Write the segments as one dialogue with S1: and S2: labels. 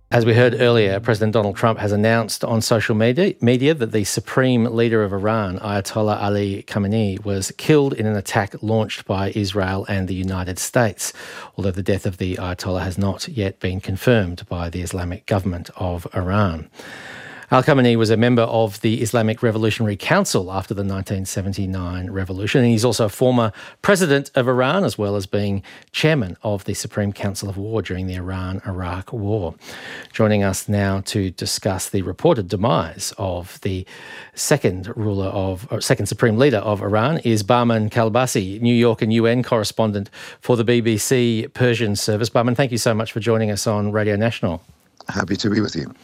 S1: As we heard earlier, President Donald Trump has announced on social media that the supreme leader of Iran, Ayatollah Ali Khamenei, was killed in an attack launched by Israel and the United States, although the death of the Ayatollah has not yet been confirmed by the Islamic government of Iran. Al-Khamenei was a member of the Islamic Revolutionary Council after the 1979 revolution, and he's also a former president of Iran, as well as being chairman of the Supreme Council of War during the Iran-Iraq War. Joining us now to discuss the reported demise of the second Supreme Leader of Iran is Bahman Kalbasi, New York and UN correspondent for the BBC Persian Service. Bahman, thank you so much for joining us on Radio National.
S2: Happy to be with you.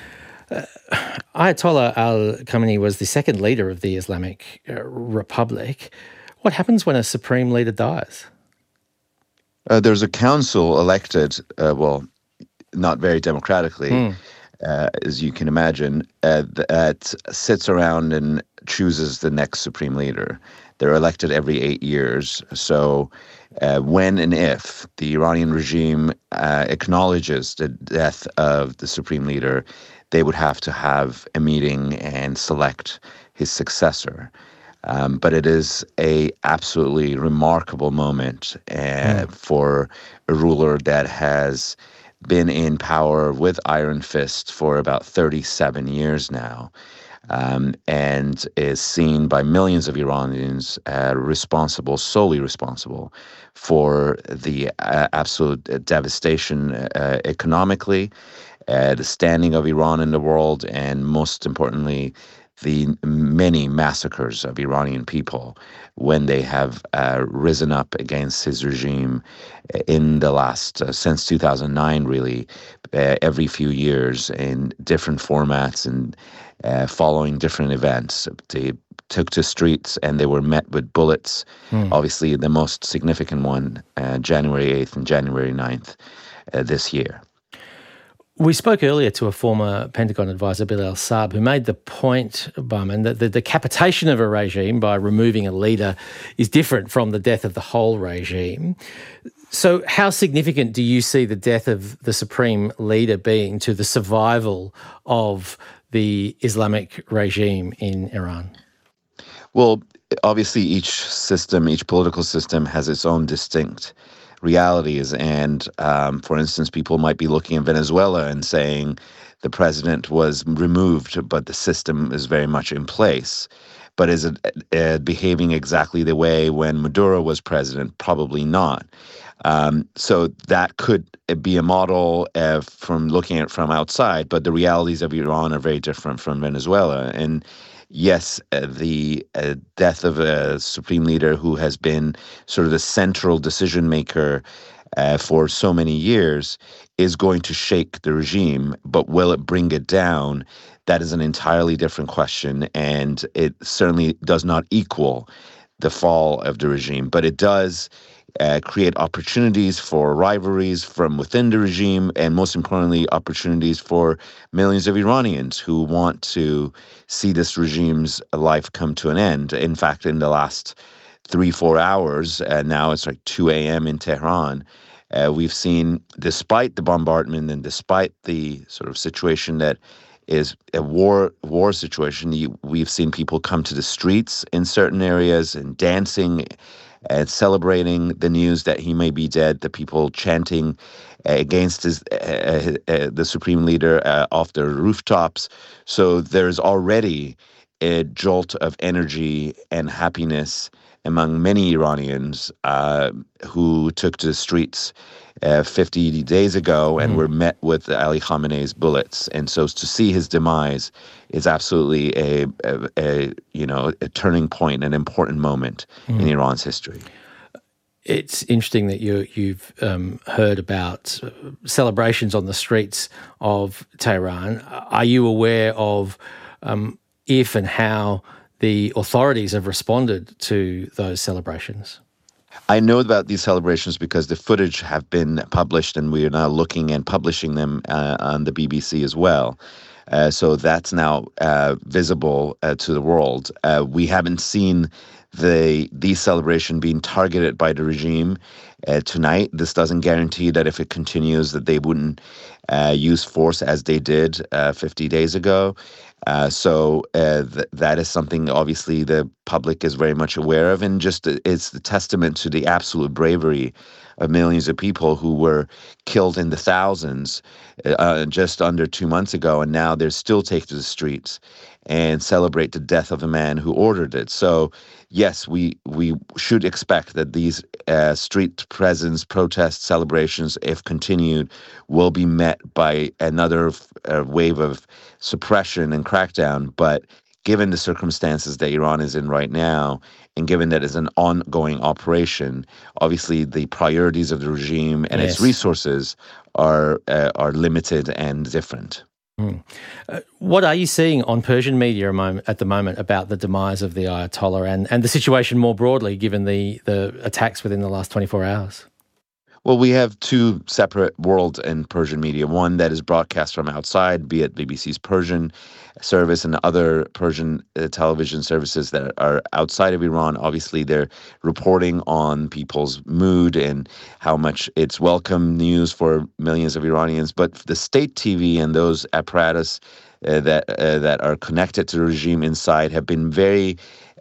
S1: Ayatollah al-Khamenei was the second leader of the Islamic Republic. What happens when a supreme leader dies?
S2: There's a council elected, not very democratically, as you can imagine, that sits around and chooses the next supreme leader. They're elected every 8 years. So when and if the Iranian regime acknowledges the death of the supreme leader, they would have to have a meeting and select his successor. But it is a absolutely remarkable moment for a ruler that has been in power with iron fist for about 37 years now, and is seen by millions of Iranians solely responsible for the absolute devastation economically, the standing of Iran in the world, and most importantly, the many massacres of Iranian people when they have risen up against his regime in the last, since 2009 really, every few years in different formats and following different events. They took to streets and they were met with bullets. Obviously the most significant one, January 8th and January 9th this year.
S1: We spoke earlier to a former Pentagon advisor, Bilal Saab, who made the point, Bahman, that the decapitation of a regime by removing a leader is different from the death of the whole regime. So how significant do you see the death of the supreme leader being to the survival of the Islamic regime in Iran?
S2: Well, obviously each political system has its own distinct realities. And for instance, people might be looking at Venezuela and saying the president was removed, but the system is very much in place. But is it behaving exactly the way when Maduro was president? Probably not. So that could be a model from looking at it from outside, but the realities of Iran are very different from Venezuela. And yes, the death of a supreme leader who has been sort of the central decision maker for so many years is going to shake the regime, but will it bring it down? That is an entirely different question, and it certainly does not equal the fall of the regime, but it does create opportunities for rivalries from within the regime, and most importantly, opportunities for millions of Iranians who want to see this regime's life come to an end. In fact, in the last 3-4 hours, now it's like 2 a.m. in Tehran, we've seen, despite the bombardment and despite the sort of situation that is a war situation, we've seen people come to the streets in certain areas and dancing and celebrating the news that he may be dead, the people chanting against the supreme leader off the rooftops. So there's already a jolt of energy and happiness among many Iranians who took to the streets 50 days ago and were met with Ali Khamenei's bullets. And so to see his demise is absolutely a turning point, an important moment in Iran's history.
S1: It's interesting that you've heard about celebrations on the streets of Tehran. Are you aware of if and how the authorities have responded to those celebrations?
S2: I know about these celebrations because the footage have been published, and we are now looking and publishing them on the BBC as well. So that's now visible to the world. We haven't seen these celebrations being targeted by the regime, tonight. This doesn't guarantee that if it continues that they wouldn't use force as they did 50 days ago. That is something obviously the public is very much aware of, and just it's the testament to the absolute bravery of millions of people who were killed in the thousands just under 2 months ago, and now they're still taken to the streets and celebrate the death of the man who ordered it. So, yes, we should expect that these street presence, protest celebrations, if continued, will be met by another wave of suppression and crackdown. But given the circumstances that Iran is in right now, and given that it's an ongoing operation, obviously the priorities of the regime and its resources are limited and different.
S1: What are you seeing on Persian media at the moment about the demise of the Ayatollah and the situation more broadly, given the attacks within the last 24 hours?
S2: Well, we have two separate worlds in Persian media. One that is broadcast from outside, be it BBC's Persian service and other Persian television services that are outside of Iran. Obviously, they're reporting on people's mood and how much it's welcome news for millions of Iranians. But the state TV and those apparatus that are connected to the regime inside have been very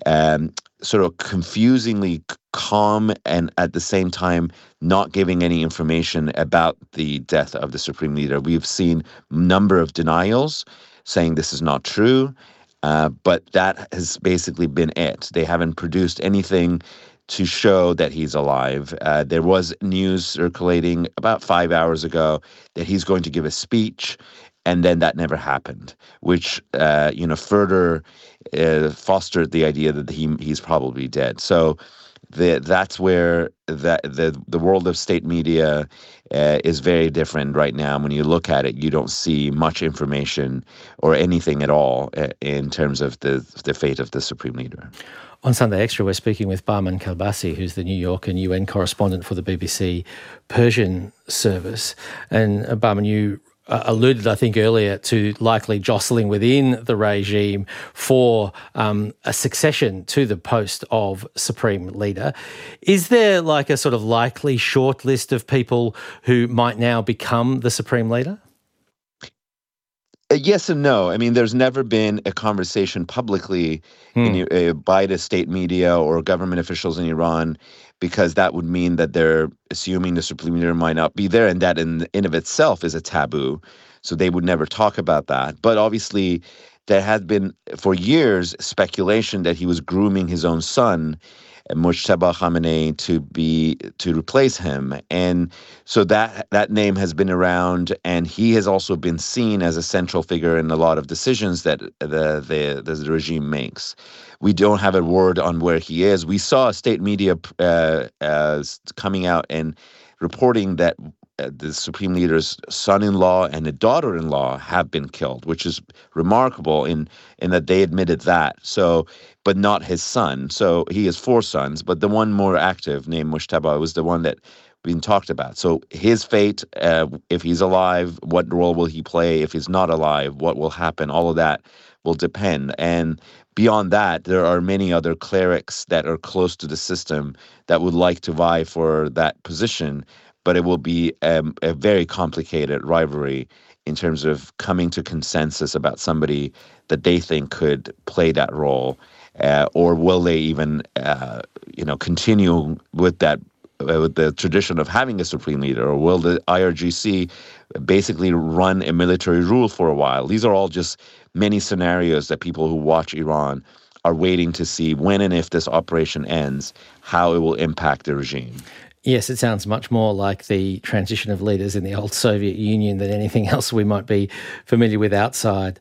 S2: sort of confusingly calm, and at the same time not giving any information about the death of the supreme leader. We've seen a number of denials saying this is not true, but that has basically been it. They haven't produced anything to show that he's alive. There was news circulating about 5 hours ago that he's going to give a speech, and then that never happened, which further fostered the idea that he's probably dead. So that's where the world of state media is very different right now. When you look at it, you don't see much information or anything at all in terms of the fate of the supreme leader.
S1: On Sunday Extra, we're speaking with Bahman Kalbasi, who's the New York and UN correspondent for the BBC Persian service. And Bahman, you alluded, I think, earlier to likely jostling within the regime for a succession to the post of Supreme Leader. Is there like a sort of likely short list of people who might now become the Supreme Leader?
S2: Yes and no. I mean, there's never been a conversation publicly by the state media or government officials in Iran, because that would mean that they're assuming the supreme leader might not be there, and that in of itself is a taboo. So they would never talk about that. But obviously, there had been for years speculation that he was grooming his own son, Mujtaba Khamenei, to replace him, and so that name has been around, and he has also been seen as a central figure in a lot of decisions that the regime makes. We don't have a word on where he is. We saw state media coming out and reporting that the supreme leader's son-in-law and a daughter-in-law have been killed, which is remarkable in that they admitted that. So, but not his son. So he has 4 sons, but the one more active, named Mujtaba, was the one that been talked about. So his fate, if he's alive, what role will he play? If he's not alive, what will happen? All of that will depend. And beyond that, there are many other clerics that are close to the system that would like to vie for that position, but it will be a very complicated rivalry in terms of coming to consensus about somebody that they think could play that role, or will they even, continue with that, with the tradition of having a supreme leader, or will the IRGC basically run a military rule for a while? These are all just many scenarios that people who watch Iran are waiting to see when and if this operation ends, how it will impact the regime.
S1: Yes, it sounds much more like the transition of leaders in the old Soviet Union than anything else we might be familiar with outside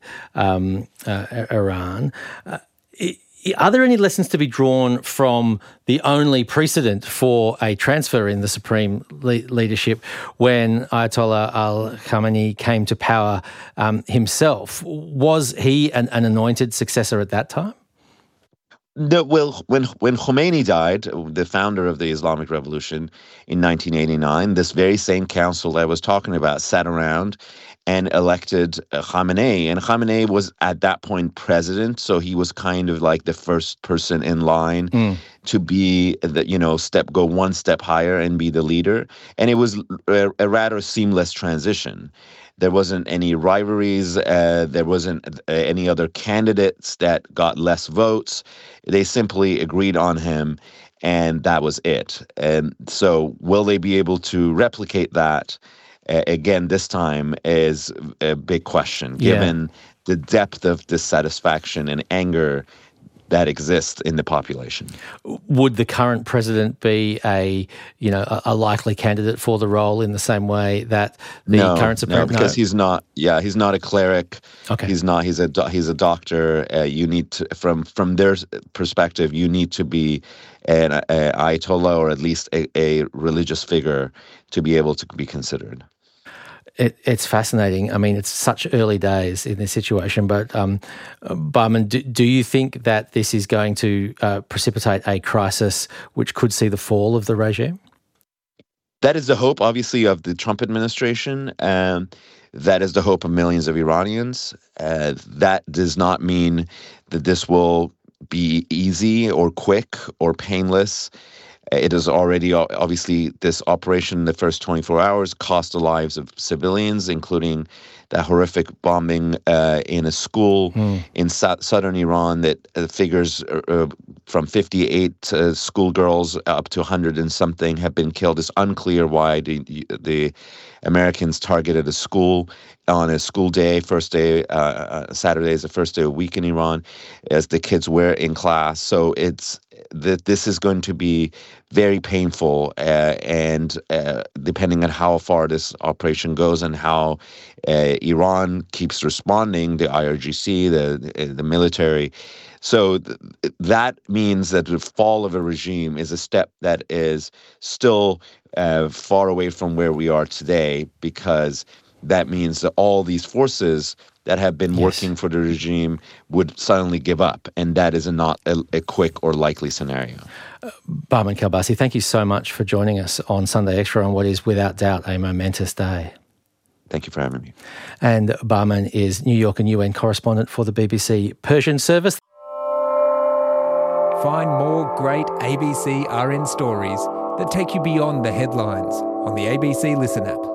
S1: Iran. Are there any lessons to be drawn from the only precedent for a transfer in the supreme leadership when Ayatollah al-Khamenei came to power himself? Was he an anointed successor at that time?
S2: No, well, when Khomeini died, the founder of the Islamic Revolution in 1989, this very same council that I was talking about sat around and elected Khamenei. And Khamenei was at that point president, so he was kind of like the first person in line to be go one step higher and be the leader. And it was a rather seamless transition. There wasn't any rivalries. There wasn't any other candidates that got less votes. They simply agreed on him, and that was it. And so will they be able to replicate that? Again, this time is a big question, given the depth of dissatisfaction and anger that exists in the population.
S1: Would the current president be a likely candidate for the role in the same way that the current Supreme?
S2: No, because he's not. Yeah, he's not a cleric.
S1: Okay.
S2: He's not. He's a doctor. You need to, from their perspective, you need to be an Ayatollah or at least a religious figure to be able to be considered.
S1: It's fascinating. I mean, it's such early days in this situation, but Bahman, do you think that this is going to precipitate a crisis which could see the fall of the regime?
S2: That is the hope, obviously, of the Trump administration. That is the hope of millions of Iranians. That does not mean that this will be easy or quick or painless. It is already, obviously, this operation in the first 24 hours cost the lives of civilians, including that horrific bombing in a school in southern Iran that figures from 58 schoolgirls up to 100 and something have been killed. It's unclear why the Americans targeted a school on a school day, first day, Saturday is the first day of a week in Iran, as the kids were in class. So it's that this is going to be very painful, and depending on how far this operation goes and how Iran keeps responding, the IRGC, the military. So that means that the fall of a regime is a step that is still far away from where we are today, because that means that all these forces that have been working for the regime would suddenly give up, and that is not a quick or likely scenario.
S1: Bahman Kalbasi, thank you so much for joining us on Sunday Extra on what is without doubt a momentous day.
S2: Thank you for having me.
S1: And Bahman is New York and UN correspondent for the BBC Persian service.
S3: Find more great ABC RN stories that take you beyond the headlines on the ABC Listen app.